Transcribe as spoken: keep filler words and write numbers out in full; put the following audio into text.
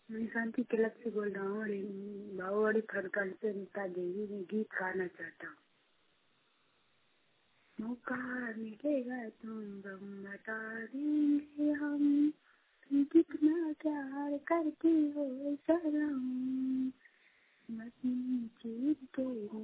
मैं शांति क्लब से बोल रहा हूँ और बाहुवाड़ी फरकल से नीता देवी में गीत गाना चाहता हूँ। मौका मिलेगा तुम गम बता देंगे हम, तुम कितना प्यार करती हो सनम, मसीह चीर के